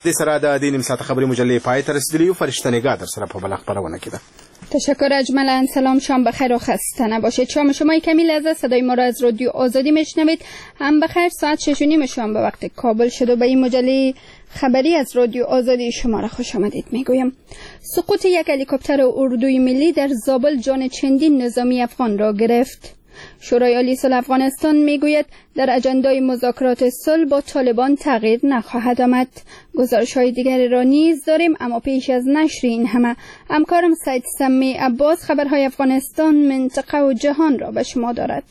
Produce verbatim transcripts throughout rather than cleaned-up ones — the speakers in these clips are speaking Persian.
د سره د دې نیم ساعت خبري مجلې پای ته رسیدلی او فرشته نگاه در سره په بل خبرونه کې ده. تشکر اجملا. سلام، شام بخیر و خسته نباشید. شام شما کمی لذت. صدای ما را از رادیو آزادی میشنوید. هم بخیر. ساعت شش و نیم شام به وقت کابل شد و به این مجله خبری از رادیو آزادی شما را خوش آمدید میگویم. سقوط یک هلیکوپتر اردوی ملی در زابل جان چندین نظامی افغان را گرفت. شورای عالی صلح افغانستان میگوید در اجندای مذاکرات صلح با طالبان تغییر نخواهد آمد. گزارش‌های دیگری را نیز داریم، اما پیش از نشر این همه همکارم سید سمی عباس خبرهای افغانستان، منطقه و جهان را به شما دارد.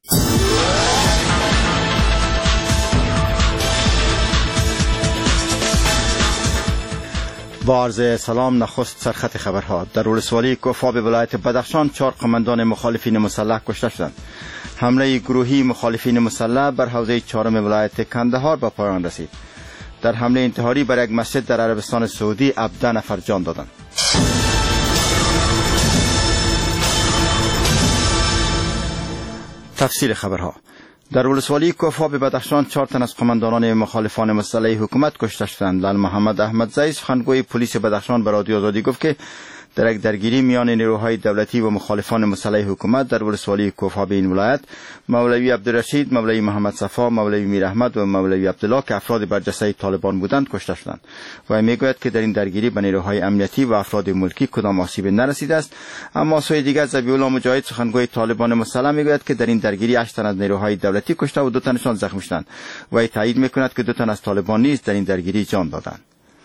با عرض سلام، نخست سرخط خبرها. در ولسوالی کوفا به ولایت بدخشان چهار قماندان مخالفین مسلح کشته شدند. حمله گروهی مخالفین مسلح بر حوزه چهارم ولایت کندهار به پایان رسید. در حمله انتحاری بر یک مسجد در عربستان سعودی هفده نفر جان دادند. تفصیل خبرها. در ولسوالی کوفا به بدخشان چهار تن از قماندانان مخالفان مسلح حکومت کشته شدند. لال محمد احمدزی سخنگوی پلیس بدخشان به رادیو آزادی گفت که در یک درگیری میان نیروهای دولتی و مخالفان مسلح حکومت در ولسوالی کوفا به این ولایت مولوی عبدالرشید، مولوی محمد صفا، مولوی میر احمد و مولوی عبدالله که افراد برجسته طالبان بودند کشته شدند. و میگوید که در این درگیری به نیروهای امنیتی و افراد ملکی کدام آسیب نرسیده است. اما سوی دیگر ذبیح الله مجاهد سخنگوی طالبان مسلح میگوید که در این درگیری هشت تن از نیروهای دولتی کشته و دو تنشان زخمی شدند. و تایید میکند که دو تن از طالبان نیز در این درگیری جان دادند.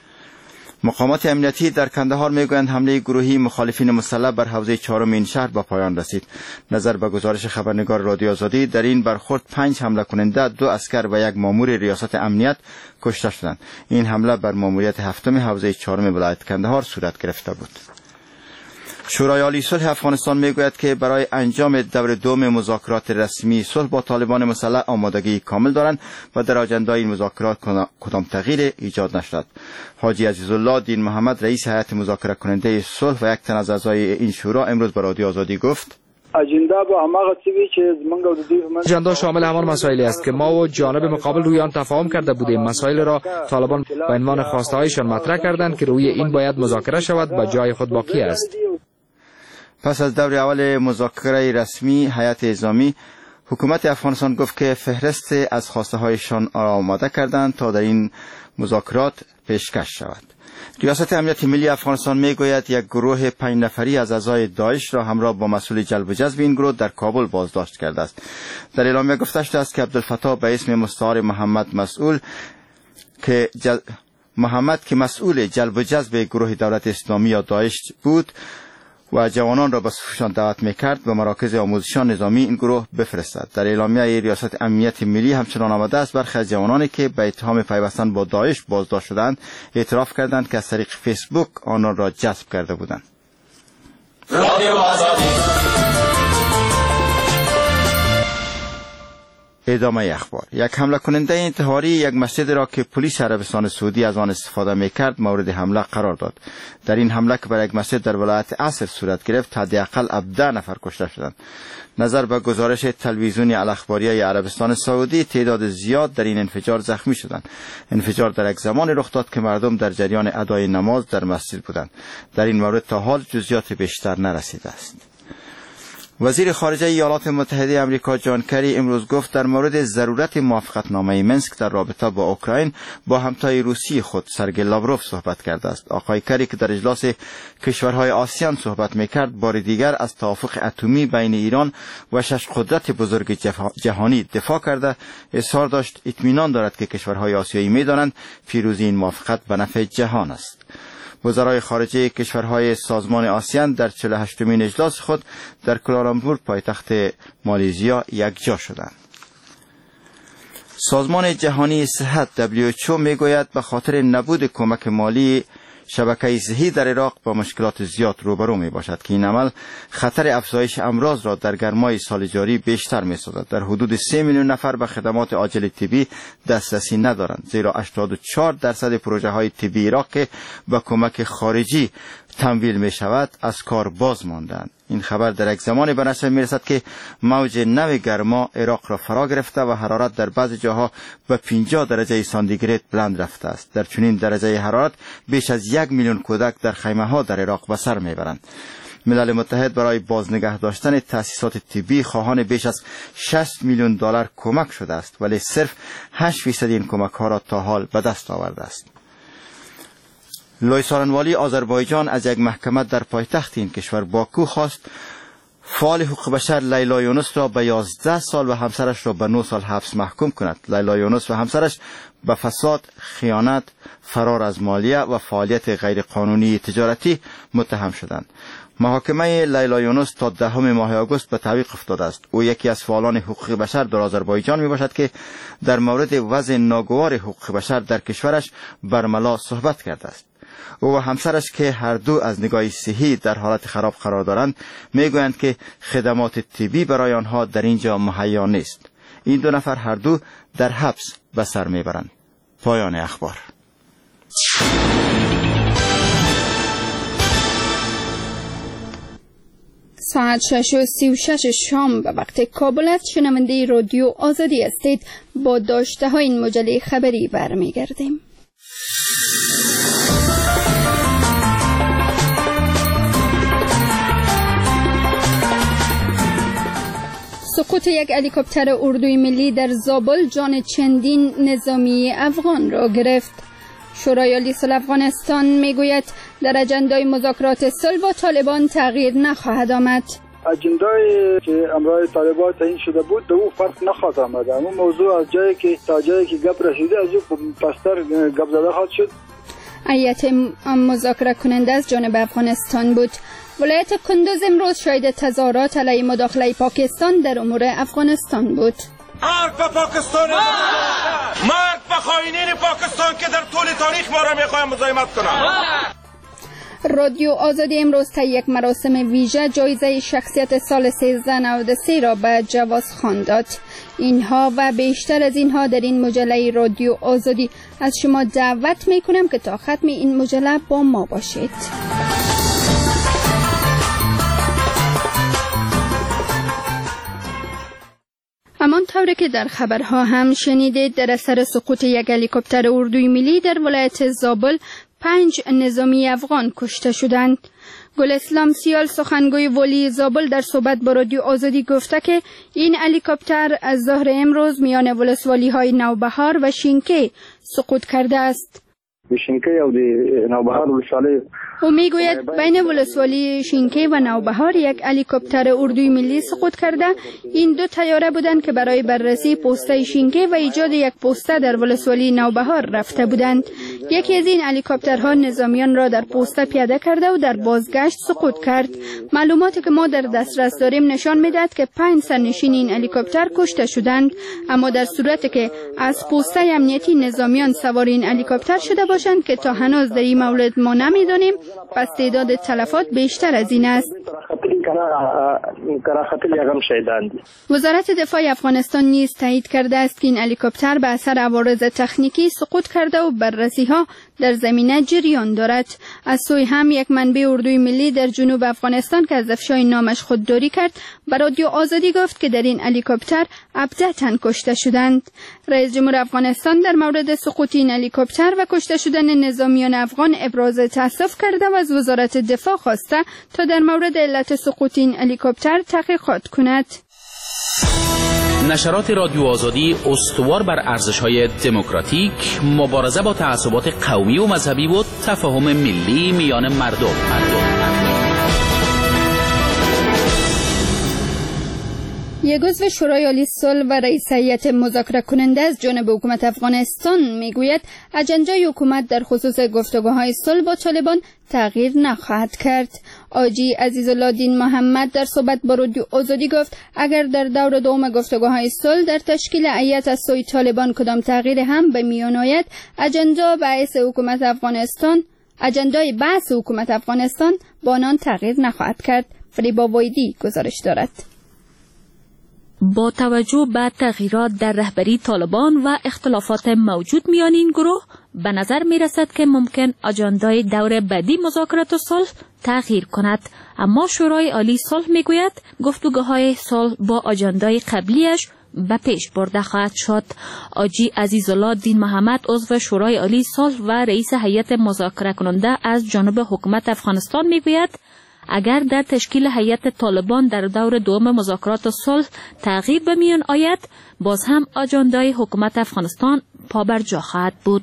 مقامات امنیتی در کندهار میگویند حمله گروهی مخالفین مسلح بر حوزه چهارم این شهر با پایان رسید. نظر به گزارش خبرنگار رادیو آزادی در این برخورد پنج حمله کننده، دو عسکر و یک مامور ریاست امنیت کشته شدند. این حمله بر ماموریت هفتم حوزه چهارم ولایت کندهار صورت گرفته بود. شورای عالی صلح افغانستان میگوید که برای انجام دور دوم مذاکرات رسمی صلح با طالبان مسلح آمادگی کامل دارند و در آجندای این مذاکرات کدام تغییر ایجاد نشد. حاجی عزیزالله دین محمد رئیس هیئت مذاکره کننده صلح و یک تن از اعضای این شورا امروز به رادیو آزادی گفت: اجندا با همه چیزی که منگو اجندا شامل همان مسائلی است که ما و جانب مقابل روی آن تفاهم کرده بودیم. مسائل را طالبان به عنوان خواسته هایشان مطرح کردند که روی این باید مذاکره شود و جای خود باقی است. پس از دور اول مذاکره رسمی هیئت نظامی، حکومت افغانستان گفت که فهرست از خواسته هایشان را آماده کردند تا در این مذاکرات پیشکش شود. ریاست امنیت ملی افغانستان میگوید یک گروه پنج نفری از اعضای داعش را همراه با مسئول جلب و جذب این گروه در کابل بازداشت کرده است. در اعلامیه گفته شده است که عبدالفتاح به اسم مستعار محمد مسئول که جل... محمد که مسئول جلب و جذب گروه دولت اسلامی یا داعش بود و جوانان را به صفشان دعوت میکرد به مراکز آموزشان نظامی این گروه بفرستد. در اعلامیه ریاست امنیت ملی همچنان آمده است برخی از جوانانی که به اتهام پیوستن با داعش بازداشت شدند اعتراف کردند که از طریق فیسبوک آنان را جذب کرده بودند. ادامه اخبار. یک حمله کننده انتحاری یک مسجد را که پلیس عربستان سعودی از آن استفاده میکرد مورد حمله قرار داد. در این حمله که بر یک مسجد در ولایت عصر صورت گرفت حداقل هفده نفر کشته شدند. نظر به گزارش تلویزیون الاخباریه عربستان سعودی تعداد زیاد در این انفجار زخمی شدند. انفجار در یک زمان رخ داد که مردم در جریان ادای نماز در مسجد بودند. در این مورد تا حال جزئیات بیشتر نرسیده است. وزیر خارجه ایالات متحده آمریکا جان کری امروز گفت در مورد ضرورت موافقتنامه منسک در رابطه با اوکراین با همتای روسی خود سرگئی لاوروف صحبت کرده است. آقای کری که در اجلاس کشورهای آسیان صحبت میکرد بار دیگر از توافق اتمی بین ایران و شش قدرت بزرگ جهانی دفاع کرده اظهار داشت اطمینان دارد که کشورهای آسیایی میدانند پیروزی این موافقت به نفع جهان است. وزرای خارجه کشورهای سازمان آسیان در چهل و هشتمین اجلاس خود در کوالالامپور پایتخت مالزیا یکجا شدند. سازمان جهانی صحت دبلیو اچ او میگوید به خاطر نبود کمک مالی شبکه صحی در عراق با مشکلات زیاد روبرو می باشد که این عمل خطر افزایش امراض را در گرمای سال جاری بیشتر می سازد. در حدود سه میلیون نفر به خدمات عاجل طبی دسترسی ندارند، زیرا هشتاد و چهار درصد پروژه های طبی عراق که با کمک خارجی تمویل می شود از کار باز ماندند. این خبر در یک زمانی به نشر می رسد که موج نو گرما عراق را فرا گرفته و حرارت در بعضی جاها به پنجاه درجه سانتیگراد بلند رفته است. در چنین درجه حرارت بیش از یک میلیون کودک در خیمه ها در عراق به سر می برند. ملل متحد برای بازنگه داشتن تأسیسات طبی خواهان بیش از شصت میلیون دلار کمک شده است، ولی صرف هشت فیصد این کمک ها را تا حال به دست آورده است. لوی سارنوالی آذربایجان از یک محکمه در پایتخت این کشور باکو خواست فعال حقوق بشر لیلا یونس را به یازده سال و همسرش را به نه سال حبس محکوم کند. لیلا یونس و همسرش به فساد، خیانت، فرار از مالیه و فعالیت غیرقانونی تجارتی متهم شدند. محاکمه لیلا یونس تا دهم ماه آگوست به تعویق افتاده است. او یکی از فعالان حقوق بشر در آذربایجان می باشد که در مورد وضع ناگوار حقوق بشر در کشورش برملا صحبت کرده است. او و همسرش که هر دو از نگاه صحی در حالت خراب قرار دارند میگویند که خدمات طبی برای آنها در اینجا مهیا نیست. این دو نفر هر دو در حبس به سر میبرند. پایان اخبار. ساعت شش و سی و شش شام به وقت کابل است. شنونده رادیو آزادی هستید. با داشته های این مجله خبری برمیگردیم. سقوط یک هلیکوپتر اردوی ملی در زابل جان چندین نظامی افغان را گرفت. شورای عالی صلح افغانستان میگوید در اجندای مذاکرات صلح با طالبان تغییر نخواهد آمد. اجندای که امرای طالبان تعیین شده بود دو فرق نخواهد آمد. اما موضوع از جایی که تا جایی که گپ رسیده از او پستر گپ زده خواهد شد. هیئت مذاکره کننده از جانب افغانستان بود. ولایت کندوز امروز شاهد تظاهرات علیه مداخله پاکستان در امور افغانستان بود. مرگ به پاکستان، مرگ به خائنین پاکستان که در طول تاریخ ما را میخواهند مزاحمت کنند. رادیو آزادی امروز تا یک مراسم ویژه جایزه شخصیت سال سیزده نود و سه را به جواز خان داد. اینها و بیشتر از اینها در این مجله رادیو آزادی. از شما دعوت میکنم که تا ختم این مجله با ما باشید. همان طوری که در خبرها هم شنیدید، در اثر سقوط یک هلیکوپتر اردوی ملی در ولایت زابل پنج نظامی افغان کشته شدند. گل اسلام سیال سخنگوی والی زابل در صحبت با رادیو آزادی گفته که این هلیکوپتر از ظهر امروز میان ولسوالی های نوبهار و شینکه سقوط کرده است. شینکه او د نوبهار ولسوالی او میگوید بین ولسوالی شینکه و نوبهار یک هلیکوپتر اردوی ملی سقوط کرده. این دو طیاره بودند که برای بررسی پوسته شینکه و ایجاد یک پوسته در ولسوالی نوبهار رفته بودند. یکی از این هلیکوپترها نظامیان را در پوسته پیاده کرده و در بازگشت سقوط کرد. معلوماتی که ما در دسترس داریم نشان میدهد که پنج سرنشین این هلیکوپتر کشته شدند، اما در صورتی که از پوسته امنیتی نظامیان سوار این هلیکوپتر شده باشند که تا هنوز در این مورد ما نمیدانیم، پس تعداد تلفات بیشتر از این است. وزارت دفاع افغانستان نیز تایید کرده است که این هلیکوپتر به اثر عوارض تکنیکی سقوط کرده و بررسی ها در زمینه جریان دارد. از سوی هم یک منبع اردوی ملی در جنوب افغانستان که از افشای نامش خودداری کرد به رادیو آزادی گفت که در این هلیکوپتر ابدتاً کشته شدند. رئیس جمهور افغانستان در مورد سقوط این هلیکوپتر و کشته شدن نظامیان افغان ابراز تأسف کرده و از وزارت دفاع خواسته تا در مورد علت سقوط این هلیکوپتر تحقیقات کند. نشرات رادیو آزادی استوار بر ارزش‌های دموکراتیک، مبارزه با تعصبات قومی و مذهبی و تفاهم ملی میان مردم. مردم. یک عضو شورای عالی صلح و رئیس هیئت مذاکره کننده از جانب حکومت افغانستان میگوید اجندای حکومت در خصوص گفتگوهای صلح با طالبان تغییر نخواهد کرد. آجی عزیزالله دین محمد در صحبت با رادیو آزادی گفت اگر در دور دوم گفتگوهای صلح در تشکیل هیئت از سوی طالبان کدام تغییر هم به میان آید، اجندا بحث حکومت افغانستان اجندای بحث حکومت افغانستان با آن تغییر نخواهد کرد. فریبا وایدی گزارش دارد. با توجه به تغییرات در رهبری طالبان و اختلافات موجود میان این گروه، به نظر می رسد که ممکن آجندای دور بعدی مذاکرات صلح تغییر کند. اما شورای عالی صلح می گوید گفتگوهای صلح با آجندای قبلیش به پیش برده خواهد شد. آجی عزیزالله دین محمد عضو شورای عالی صلح و رئیس هیئت مذاکره کننده از جانب حکومت افغانستان می گوید اگر در تشکیل هیئت طالبان در دور دوم مذاکرات صلح تغییر به میان آید، باز هم آجندای حکومت افغانستان پابرجا خواهد بود.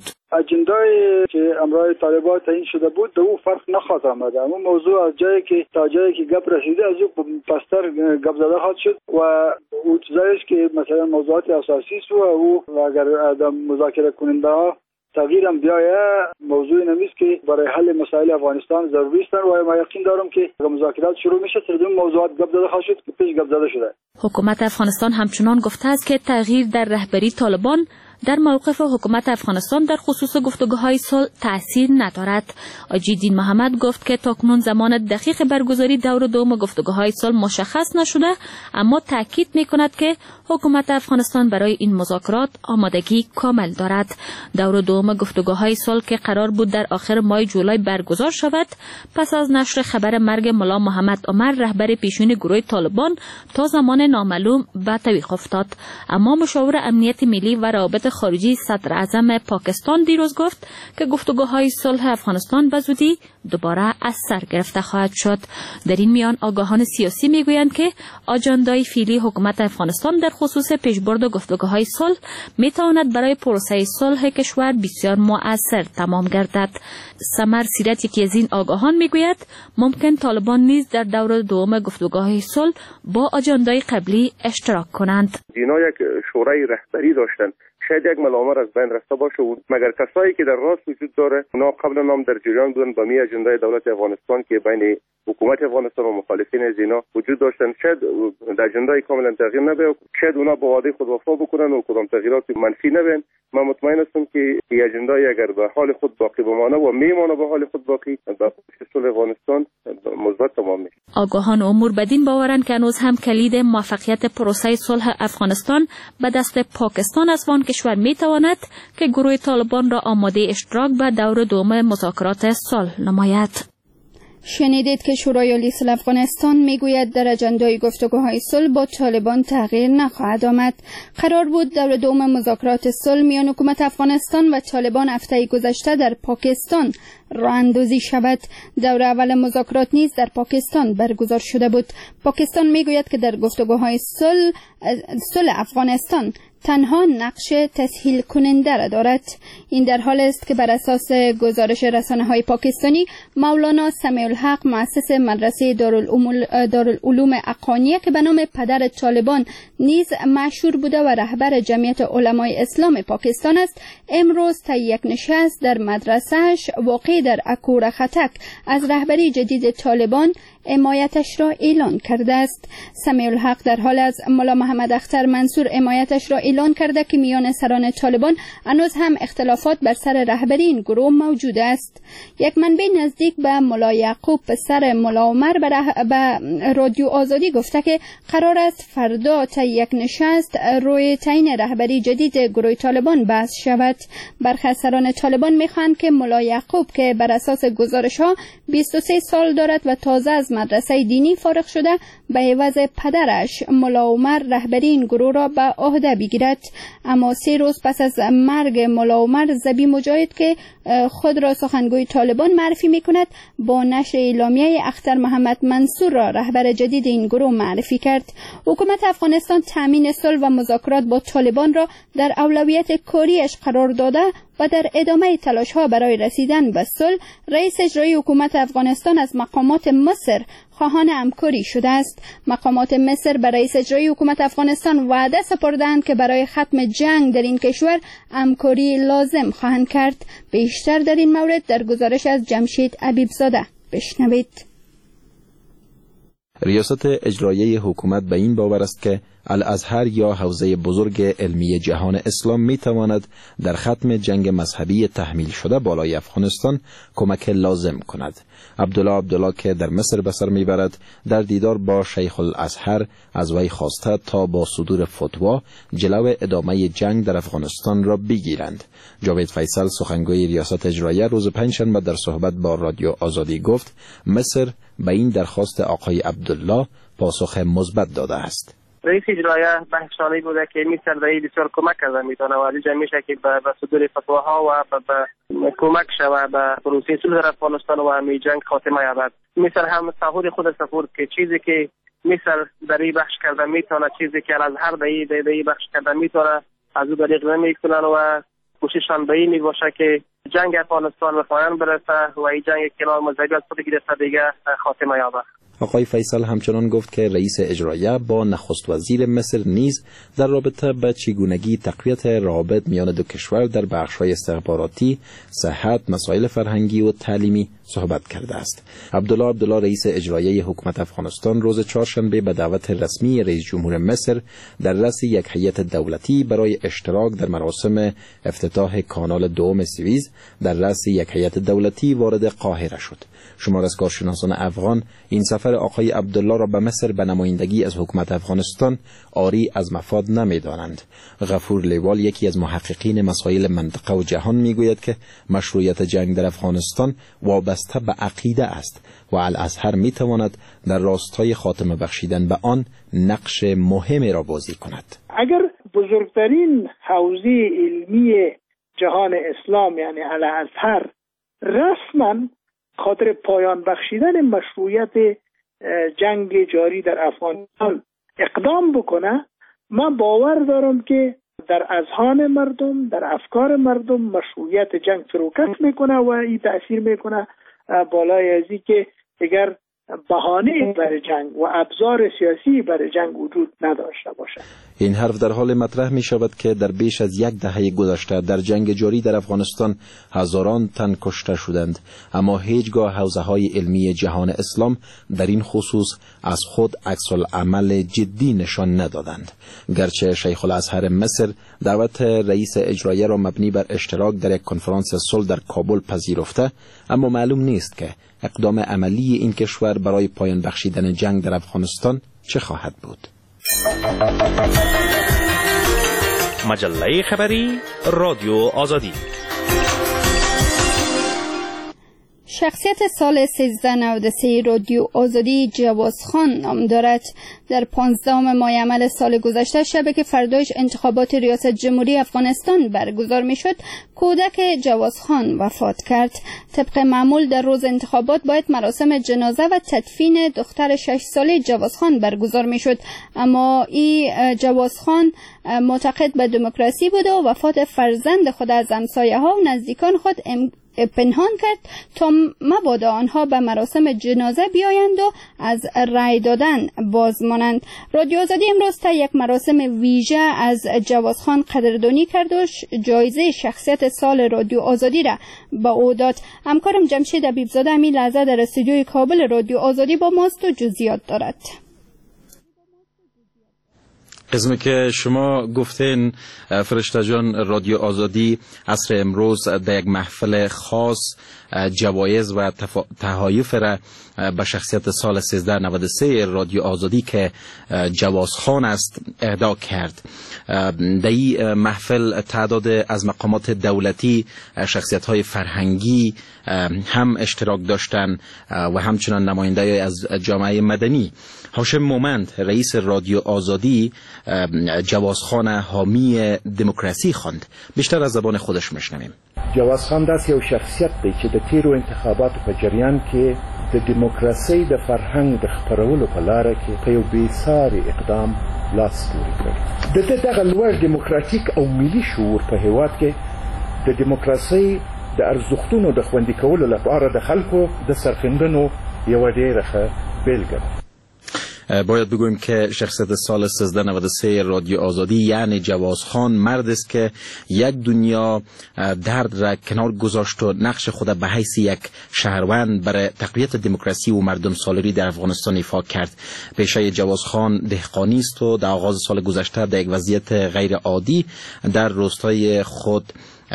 اجندای که امرای طالبان تعیین شده بود دو فرق نخواهد آمد. اما موضوع از جایی که تا جایی که گپ رسیده از او پستر گپ زده خواهد شد و او چیزایی که مثلا موضوعات اساسی است و او اگر آدم مذاکره کننده ها تغییر هم بیایه موضوع نمیست که برای حل مسائل افغانستان ضروری است و ما یقین دارم که مذاکرات شروع میشه سر این موضوعات گپ زده خواهد شد که پیش گپ زده شده. حکومت افغانستان همچنان گفته است که تغییر در رهبری طالبان در موقف حکومت افغانستان در خصوص گفتگوهای صلح تأثیر ندارد. آجی دین محمد گفت که تاکنون زمان دقیق برگزاری دور دوم گفتگوهای صلح مشخص نشده، اما تاکید می‌کند که حکومت افغانستان برای این مذاکرات آمادگی کامل دارد. دور دوم گفتگوهای صلح که قرار بود در آخر ماه جولای برگزار شود، پس از نشر خبر مرگ ملا محمد عمر رهبر پیشین گروه طالبان تا زمان نامعلوم به تعویق افتاد. اما مشاور امنیت ملی و روابط خارجی صدر اعظم پاکستان دیروز گفت که گفتگوهای صلح افغانستان به زودی دوباره از سر گرفته خواهد شد. در این میان آگاهان سیاسی میگویند که آجندای فعلی حکومت افغانستان در خصوص پیشبرد گفتگوهای صلح میتواند برای پروسه صلح کشور بسیار مؤثر تمام گردد. سمر سیرت یکی از این آگاهان میگوید ممکن طالبان نیز در دور دوم گفتگوهای صلح با آجندای قبلی اشتراک کنند. اینا یک شورای رهبری داشتند، شاید یک ملامر از بین رفته باشه و مگر کسایی که در راست وجود داره اونا قبل نام در جریان بودن با می اجندای دولت افغانستان که بین حکومت افغانستان و مخالفین از اینا وجود داشتن، شاید در اجندای کاملا تغییر نبیه، شاید اونا با وعده خود وفا بکنن و کدام تغییرات منفی نبین. من مطمئن هستم که این اجندای اگر به حال خود باقی بمانه و میمانه به حال خود باقی به صلح افغانستان مثبت تمام میشه. آگاهان امور بدین باورند که هنوز هم کلید موفقیت پروسه صلح افغانستان به دست پاکستان است وان کشور میتواند که گروه طالبان را آماده اشتراک به دور دوم مذاکرات صلح نماید. شنیدید که شورای عالی صلح افغانستان میگوید در اجندای گفتگوهای صلح با طالبان تغییر نخواهد آمد. قرار بود دور دوم مذاکرات صلح میان حکومت افغانستان و طالبان هفته گذشته در پاکستان راه اندازی شود. دور اول مذاکرات نیز در پاکستان برگزار شده بود. پاکستان میگوید که در گفتگوهای صلح صلح افغانستان تنها نقش تسهیل کننده را دارد. این در حال است که بر اساس گزارش رسانه‌های پاکستانی مولانا سمیع الحق مؤسس مدرسه دارالعلوم اقانیه که به نام پدر طالبان نیز مشهور بوده و رهبر جمعیت علمای اسلام پاکستان است، امروز تا یک نشست در مدرسهش واقع در اکور خطک از رهبری جدید طالبان حمایتش را اعلان کرده است. سمیع الحق در حال از مولا محمد اختر منصور حمایتش را اعلان کرده که میان سران طالبان هنوز هم اختلافات بر سر رهبری این گروه موجود است. یک منبع نزدیک به مولا یعقوب پسر مولا عمر به رادیو آزادی گفته که قرار است فردا تا یک نشست روی تعیین رهبری جدید گروه طالبان بحث شود. برخی از سران طالبان میخواهند که مولا یعقوب که بر اساس گزارش ها بیست و سه سال دارد و تازه از مدرسه دینی فارغ شده به عوض پدرش مولا عمر رهبری این گروه را به عهده بگیرد. اما سه روز پس از مرگ مولا عمر ذبیح مجاهد که خود را سخنگوی طالبان معرفی میکند با نشر اعلامیه اختر محمد منصور را رهبر جدید این گروه معرفی کرد. حکومت افغانستان تامین صلح و مذاکرات با طالبان را در اولویت کاریش قرار داده و در ادامه تلاش ها برای رسیدن به صلح رئیس اجرایی حکومت افغانستان از مقامات مصر خواهان همکاری شده است. مقامات مصر به رئیس اجرایی حکومت افغانستان وعده سپردند که برای ختم جنگ در این کشور همکاری لازم خواهند کرد. بیشتر در این مورد در گزارش از جمشید حبیبزاده بشنوید. ریاست اجرایی حکومت به این باور است که الازهر یا حوزه بزرگ علمی جهان اسلام می تواند در ختم جنگ مذهبی تحمیل شده بالای افغانستان کمک لازم کند. عبدالله عبدالله که در مصر به سر میبرد در دیدار با شیخ الازهر از وی خواسته تا با صدور فتوا جلو ادامه جنگ در افغانستان را بگیرند. جاوید فیصل سخنگوی ریاست اجراییه روز پنجشنبه در صحبت با رادیو آزادی گفت مصر به این درخواست آقای عبدالله پاسخ مثبت داده است. رئیس اجراییه بحثانی بوده که مصر در این بسیار کمک کرده میتونه و دیگه میشه که به صدور فتواها و به کمک شوه به پروسه صلح در افغانستان و همین جنگ خاتمه یابد. مصر هم تعهد خود سپرد که چیزی که مصر در این بخش کرده میتونه، چیزی که الازهر در این بخش کرده میتونه از او دریغ نمیکنن و کوشششان به این باشه که جنگ افغانستان به پایان برسه و این جنگ کنار مذهبی از خود گرفته دیگه خاتمه یابد. آقای فیصل همچنان گفت که رئیس اجراییه با نخست وزیر مصر نیز در رابطه به چگونگی تقویت روابط میان دو کشور در بخش‌های استخباراتی، صحت، مسائل فرهنگی و تعلیمی صحبت کرده است. عبدالله عبدالله رئیس اجراییه حکومت افغانستان روز چهارشنبه به دعوت رسمی رئیس جمهور مصر در رأس یک هیئت دولتی برای اشتراک در مراسم افتتاح کانال دوم سوئیز در رأس یک هیئت دولتی وارد قاهره شد. شمار از کارشناسان افغان این سفر آقای عبدالله را به مصر به نمایندگی از حکومت افغانستان عاری از مفاد نمی‌دانند. غفور لیوال یکی از محققین مسائل منطقه و جهان میگوید که مشروعیت جنگ در افغانستان وابسته به عقیده است و الازهر میتواند در راستای خاتمه بخشیدن به آن نقش مهمی را بازی کند. اگر بزرگترین حوزه علمی جهان اسلام یعنی الازهر رسما خاطر پایان بخشیدن مشروعیت جنگ جاری در افغانستان اقدام بکنه، من باور دارم که در اذهان مردم، در افکار مردم مشروعیت جنگ فروکش میکنه و این تأثیر میکنه بالای ازی که دیگر بهانه برای جنگ و ابزار سیاسی برای جنگ وجود نداشته باشد. این حرف در حال مطرح می شود که در بیش از یک دهه گذشته در جنگ جاری در افغانستان هزاران تن کشته شدند، اما هیچگاه حوزه های علمی جهان اسلام در این خصوص از خود عکس العمل جدی نشان ندادند. گرچه شیخ الازهر مصر دعوت رئیس اجراییه را مبنی بر اشتراک در یک کنفرانس صلح در کابل پذیرفته، اما معلوم نیست که اقدام عملی این کشور برای پایان بخشیدن جنگ در افغانستان چه خواهد بود. مجله خبری رادیو آزادی. شخصیت سال سیزده نود و سه رادیو آزادی جواز خان نام دارد. در پانزدهم ماه عمل سال گذشته، شبی که فردایش انتخابات ریاست جمهوری افغانستان برگزار می شد، کودک جواز خان وفات کرد. طبق معمول در روز انتخابات باید مراسم جنازه و تدفین دختر شش ساله جواز خان برگزار می شد، اما این جواز خان معتقد به دموکراسی بود و وفات فرزند خود از همسایه ها و نزدیکان خود ام پنهان کرد تا مبادا آنها به مراسم جنازه بیایند و از رأی دادن باز مانند. رادیو آزادی امروز تا یک مراسم ویژه از جواز خان قدردانی کرد و جایزه شخصیت سال رادیو آزادی را به او داد. همکارم جمشید حبیبزاده همین لحظه در استودیوی کابل رادیو آزادی با ماست و جزئیات دارد. قسمی که شما گفتین فرشته جان، رادیو آزادی عصر امروز در یک محفل خاص جوایز و تحایف را به شخصیت سال سیزده نود و سه رادیو آزادی که جواز خان است اهدا کرد. در این محفل تعداد از مقامات دولتی، شخصیت های فرهنگی هم اشتراک داشتند و همچنان نماینده از جامعه مدنی. هاشم مومند رئیس رادیو آزادی جواز خان حامی دموکراسی خواند. بیشتر از زبان خودش میشنویم. جواز خان داس یو شخصیت دی چې د تیرو انتخاباتو په جریان کې د دیموکراسي د فرهنګ د خپرولو په لار کې په یو بیساري اقدام لاس پورې کړ. د دې دغه لوړ دیموکراتیک او ملي شعور په هیواد کې د دیموکراسي د ارزښتونو د خوندي کولو لپاره د خلکو د سرښندنو یو ډېره ښه بیلګه. باید بگویم که شخصیت سال سیزده نود و سه رادیو آزادی یعنی جواز خان مرد است که یک دنیا درد را کنار گذاشت و نقش خود به حیث یک شهروند برای تقویت دموکراسی و مردم سالاری در افغانستان ایفا کرد. پیشه جواز خان دهقانی است و در آغاز سال گذشته در یک وضعیت غیر عادی در روستای خود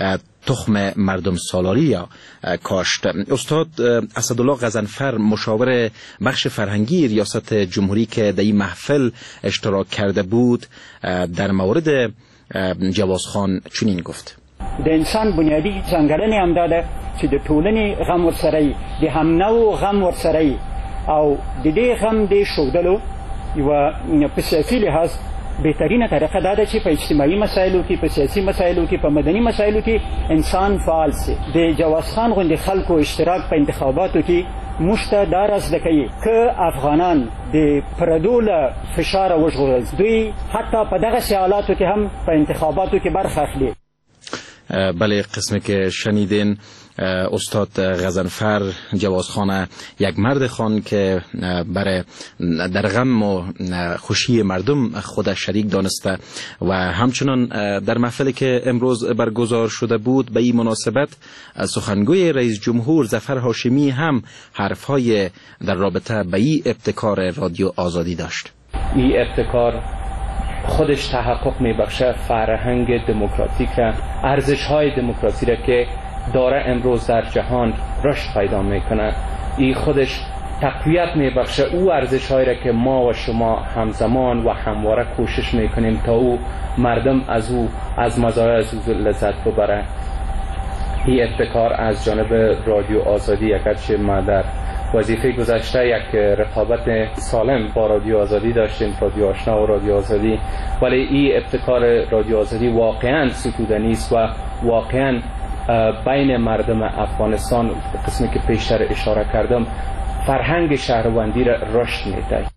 تخم مردم سالاری یا کاشت. استاد اسدالله غضنفر مشاور بخش فرهنگی ریاست جمهوری که در این محفل اشتراک کرده بود در مورد جواز خان چنین گفت: د انسان بنیادی ځانګړنې هم دا ده چې د ټولنې غم ورسره د همنو غم ورسره او د دې غم د ښودلو یوه په سیاسي لحاظ بهترینه طریقه دا ده چې په اجتماعي مسایلو کې، په سیاسي مسایلو کې، په مدني مسایلو کې انسان فعال سي. د جواز خان غوندې خلکو اشتراک په انتخاباتو کې موږ ته دا را زده کوي که افغانان د پردو له فشاره وژغورل، دوی حتی په دغسې حالاتو کې هم په انتخاباتو کې برخه اخلي. بله، قسمی که شنیدین استاد غضنفر جواز خان یک مرد خان که برای در غم و خوشی مردم خود شریک دانسته و همچنان در محفلی که امروز برگزار شده بود به این مناسبت سخنگوی رئیس جمهور ظفر هاشمی هم حرفهای در رابطه به این ابتکار رادیو آزادی داشت. این ابتکار خودش تحقق میبخشه فرهنگ دموکراتیک را، ارزش‌های دموکراسی را که داره امروز در جهان رشد پیدا میکنه. این خودش تقویت میبخشه او ارزش‌هایی را که ما و شما همزمان و همواره کوشش میکنیم تا او مردم از او از مزایای از او لذت ببره. این ابتکار از جانب رادیو آزادی، اگرچه ما در وظیفه گذشته یک رقابت سالم با رادیو آزادی داشتیم، رادیو آشنا و رادیو آزادی، ولی این ابتکار رادیو آزادی واقعا ستودنی است و واقعا بین مردم افغانستان، قسمی که پیشتر اشاره کردم، فرهنگ شهروندی را رشد میده.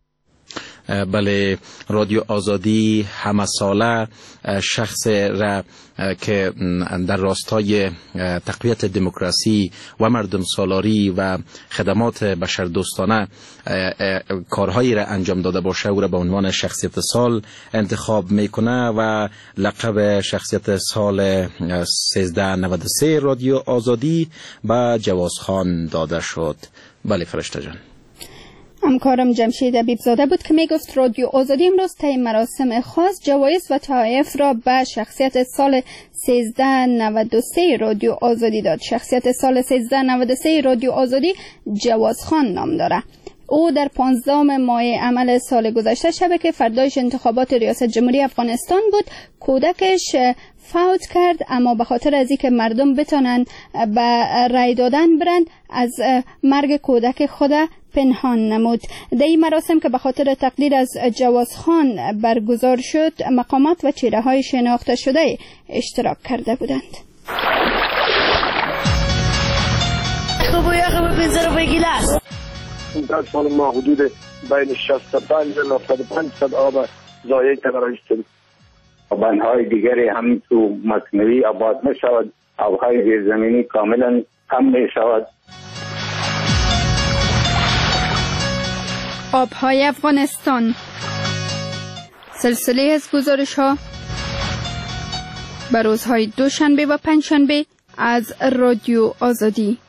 بله، رادیو آزادی همه ساله شخص را که در راستای تقویت دموکراسی و مردم سالاری و خدمات بشردوستانه کارهایی را انجام داده باشه او را به عنوان شخصیت سال انتخاب میکنه و لقب شخصیت سال سیزده نود و سه رادیو آزادی به جواز خان داده شد. بله فرشته جان. همکارم جمشید حبیبزاده بود که می گفت رادیو آزادی امروز طی مراسم خاص جوایز و تحایف را به شخصیت سال سیزده نود و سه رادیو آزادی داد. شخصیت سال سیزده نود و سه رادیو آزادی جواز خان نام داره. او در پانزدهم ماه عمل سال گذشته شب که فردایش انتخابات ریاست جمهوری افغانستان بود کودکش فوت کرد، اما به خاطر از اینکه مردم بتانند به رای دادن برند از مرگ کودک خود پنهان نمود. در این مراسم که به خاطر تقدیر از جواز خان برگزار شد مقامات و چهره های شناخته شده اشتراک کرده بودند. در سال ما حدود بین شصت و پنج تا نود و پنج صد آب ضایع کردیم. بندهای دیگری هم تو مصنوعی آباد می شود، آبهای زیرزمینی کاملا کم می شود. آبهای افغانستان، سلسله از گزارش ها بر روزهای دوشنبه و پنجشنبه از رادیو آزادی.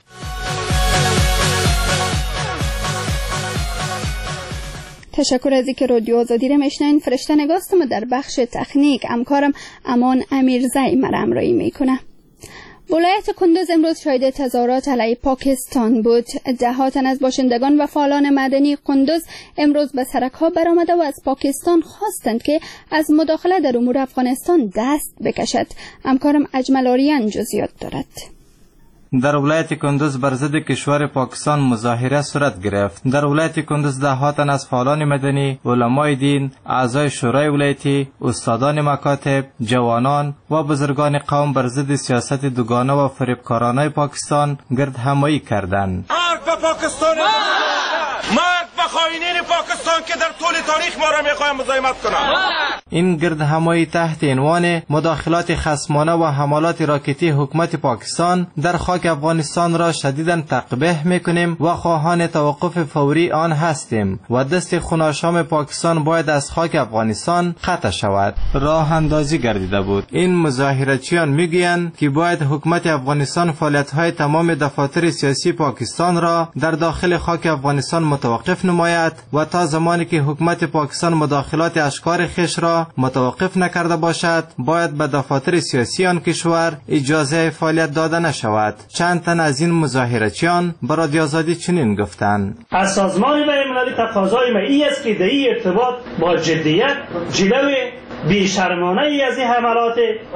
تشکر از اینکه رادیو آزادی را میشنوین. فرشته نگاستم و در بخش تکنیک همکارم امان امیرزی مرا همراهی میکنه. ولایت کندوز امروز شاهد تظاهرات علیه پاکستان بود. ده تن از باشندگان و فعالان مدنی کندوز امروز به سرک‌ها برآمده و از پاکستان خواستند که از مداخله در امور افغانستان دست بکشد. همکارم اجمل آریان جزئیات دارد. در ولایت کندوز بر ضد کشور پاکستان مظاهره صورت گرفت. در ولایت کندوز ده تن از فعالان مدنی، علمای دین، اعضای شورای ولایتی، استادان مکاتب، جوانان و بزرگان قوم بر ضد سیاست دوگانه و فریبکارانه پاکستان گرد همایی کردند. مرگ به پاکستان! مرگ به خائنین پاکستان که در طول تاریخ ما را میخواهند مزاحمت کنند! این گرد همایی تحت عنوان مداخلات خصمانه و حملات راکتی حکومت پاکستان در خاک افغانستان را شدیداً تقبیح میکنیم و خواهان توقف فوری آن هستیم و دست خوناشام پاکستان باید از خاک افغانستان قطع شود. راه اندازی گردیده بود. این مظاهرچیان میگویند که باید حکومت افغانستان فعالیت‌های تمام دفاتر سیاسی پاکستان را در داخل خاک افغانستان متوقف نماید و تا زمانی که حکومت پاکستان مداخلات اشکار خیش را متوقف نکرده باشد باید به دفاتر سیاسی آن کشور اجازه فعالیت داده نشود. چند تن از این مظاهرچیان به رادیو آزادی چنین گفتند: از سازمان بین المللی تقاضای ما این است که در این ارتباط با جدیت جلوی بیشرمانه ای از این حملات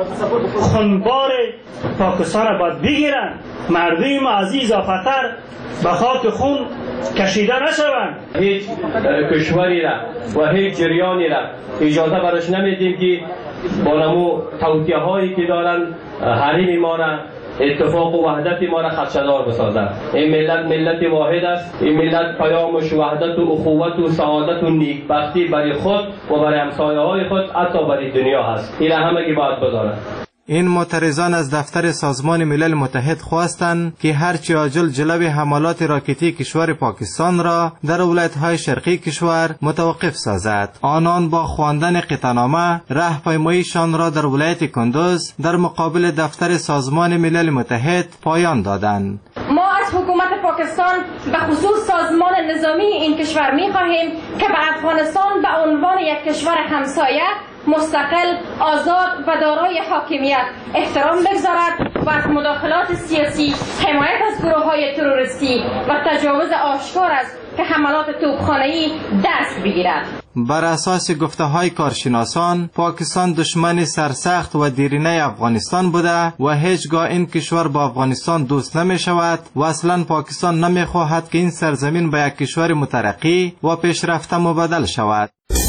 خونبار پاکستان را باید بگیرند. مردم ما از این اضافتر به خاک خون کشیده نشوند. هیچ کشوری را و هیچ جریانی را اجازه برش نمیدیم که با نمو توطیه هایی که دارن حریم ما را، اتفاق و وحدت ما را خدشه‌دار بسازند. این ملت ملت واحد است. این ملت پیامش وحدت و اخوت و سعادت و نیکبختی برای خود و برای همسایه های خود حتی برای دنیا هست. این همه که باید بدانند. این معترضان از دفتر سازمان ملل متحد خواستند که هرچی عاجل جلوی حملات راکتی کشور پاکستان را در ولایت‌های شرقی کشور متوقف سازد. آنان با خواندن قطعنامه راهپیماییشان را در ولایت کندوز در مقابل دفتر سازمان ملل متحد پایان دادند. ما از حکومت پاکستان به خصوص سازمان نظامی این کشور می‌خواهیم که به افغانستان به عنوان یک کشور همسایه مستقل، آزاد و دارای حاکمیت احترام بگذارد و از مداخلات سیاسی، حمایت از گروه‌های تروریستی و تجاوز آشکار است که حملات توپخانه‌ای دست بگیرد. بر اساس گفته‌های کارشناسان، پاکستان دشمن سرسخت و دیرینه افغانستان بوده و هیچگاه این کشور با افغانستان دوست نمی شود و اصلا پاکستان نمی خواهد که این سرزمین به یک کشور مترقی و پیشرفته مبادل شود.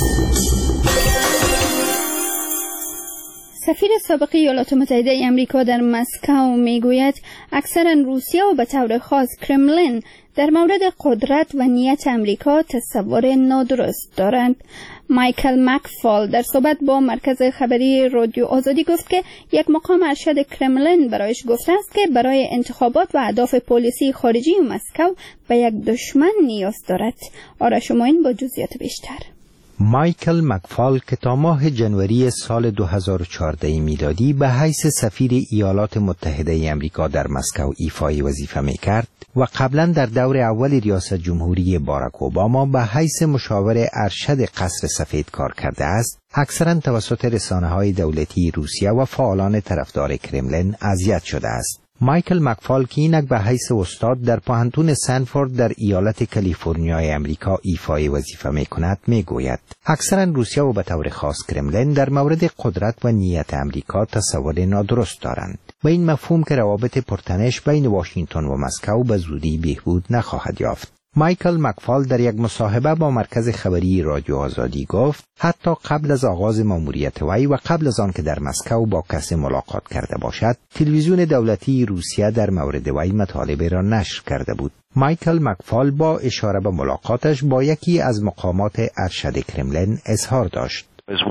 سفیر سابق ایالات متحده امریکا در مسکو میگوید اکثرا روسیه و به طور خاص کرملین در مورد قدرت و نیت امریکا تصور نادرست دارند. مایکل مکفال در صحبت با مرکز خبری رادیو آزادی گفت که یک مقام ارشد کرملین برایش گفته است که برای انتخابات و اهداف پلیسی خارجی مسکو به یک دشمن نیاز دارد. آرش معین با جزئیات بیشتر. مایکل مکفال که تا ماه جنوری سال دو هزار و چهارده میلادی به حیث سفیر ایالات متحده امریکا در مسکو ایفای وظیفه میکرد و قبلا در دور اول ریاست جمهوری باراک اوباما به حیث مشاور ارشد قصر سفید کار کرده است، اکثرا توسط رسانه‌های دولتی روسیه و فعالان طرفدار کرملین اذیت شده است. مایکل مکفال که اینک به حیث استاد در پوهنتون سنفورد در ایالت کالیفرنیای امریکا ایفای وظیفه می کند می گوید اکثرا روسیه و به طور خاص کرملین در مورد قدرت و نیت امریکا تصور نادرست دارند و این مفهوم که روابط پرتنش بین واشنگتن و مسکو به زودی بهبود نخواهد یافت. مایکل مکفال در یک مصاحبه با مرکز خبری رادیو آزادی گفت حتی قبل از آغاز ماموریت وی و قبل از آن که در مسکو با کسی ملاقات کرده باشد، تلویزیون دولتی روسیه در مورد وی مطالبه را نشر کرده بود. مایکل مکفال با اشاره به ملاقاتش با یکی از مقامات ارشد کرملین اظهار داشت.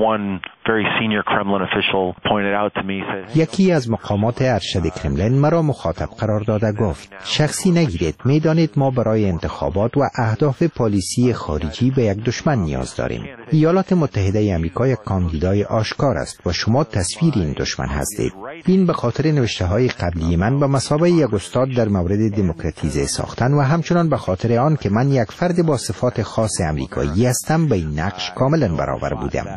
یکی از مقامات ارشد کرملین مرا مخاطب قرار داده گفت شخصی نگیرید، میدانید ما برای انتخابات و اهداف پالیسی خارجی به یک دشمن نیاز داریم. ایالات متحده آمریکا یک کاندیدای آشکار است و شما تصویر این دشمن هستید. این به خاطر نوشته های قبلی من به مثابه یک استاد در مورد دموکراتیزه ساختن و همچنان به خاطر آن که من یک فرد با صفات خاص امریکایی هستم به این نقش کاملا برابر بودم.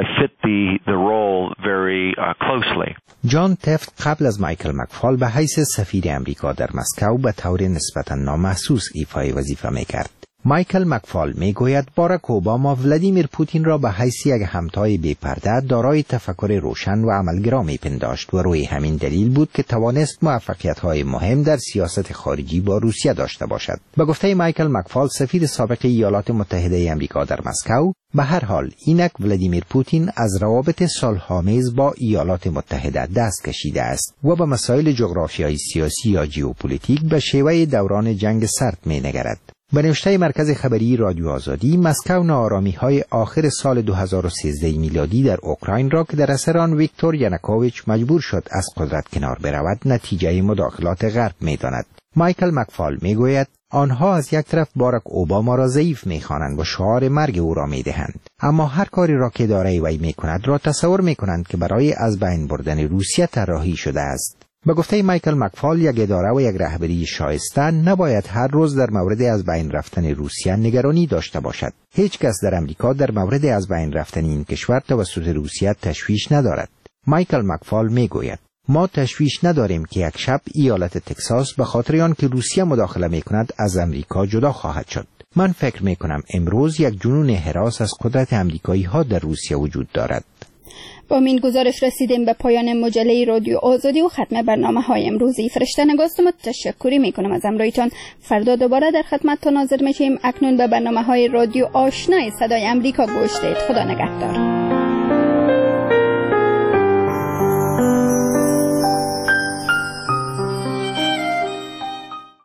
جان تفت قبل از مایکل مکفال به حیث سفیر امریکا در مسکو به طور نسبتا نامحسوس ایفای وظیفه میکرد. مایکل مکفال میگوید باراک اوباما ولادیمیر پوتین را به حیث یک همتای بی‌پرده دارای تفکر روشن و عملگرا میپنداشت و روی همین دلیل بود که توانست موفقیت‌های مهم در سیاست خارجی با روسیه داشته باشد. به گفته مایکل مکفال سفیر سابق ایالات متحده آمریکا در مسکو، به هر حال اینک ولادیمیر پوتین از روابط صلح‌آمیز با ایالات متحده دست کشیده است و به مسائل جغرافیایی سیاسی یا ژئوپلیتیک به شیوه دوران جنگ سرد می‌نگرد. به نوشته مرکز خبری رادیو آزادی، مسکو ناآرامی‌های آخر سال دو هزار و سیزده میلادی در اوکراین را که در اثر آن ویکتور ینوکوویچ مجبور شد از قدرت کنار برود نتیجه مداخلات غرب می‌داند. مایکل مکفال میگوید آنها از یک طرف باراک اوباما را ضعیف می‌خوانند و شعار مرگ او را می‌دهند، اما هر کاری را که دارای وی می‌کند را تصور می‌کنند که برای از بین بردن روسیه طراحی شده است. به گفته مایکل مکفال، یک اداره و یک رهبری شایسته نباید هر روز در مورد از بین رفتن روسیه نگرانی داشته باشد. هیچ کس در امریکا در مورد از بین رفتن این کشور توسط روسیه تشویش ندارد. مایکل مکفال میگوید ما تشویش نداریم که یک شب ایالت تگزاس به خاطر آن که روسیه مداخله میکند از امریکا جدا خواهد شد. من فکر میکنم امروز یک جنون هراس از قدرت امریکایی ها در روسیه وجود دارد. با این گزارش رسیدیم به پایان مجله رادیو آزادی و ختم برنامه های امروزی. فرشته نگاستم تشکری میکنم از همراهیتان. فردا دوباره در خدمتتان حاضر میشیم. اکنون به برنامه های رادیو آشنای صدای امریکا گوش دهید. خدا نگهدار.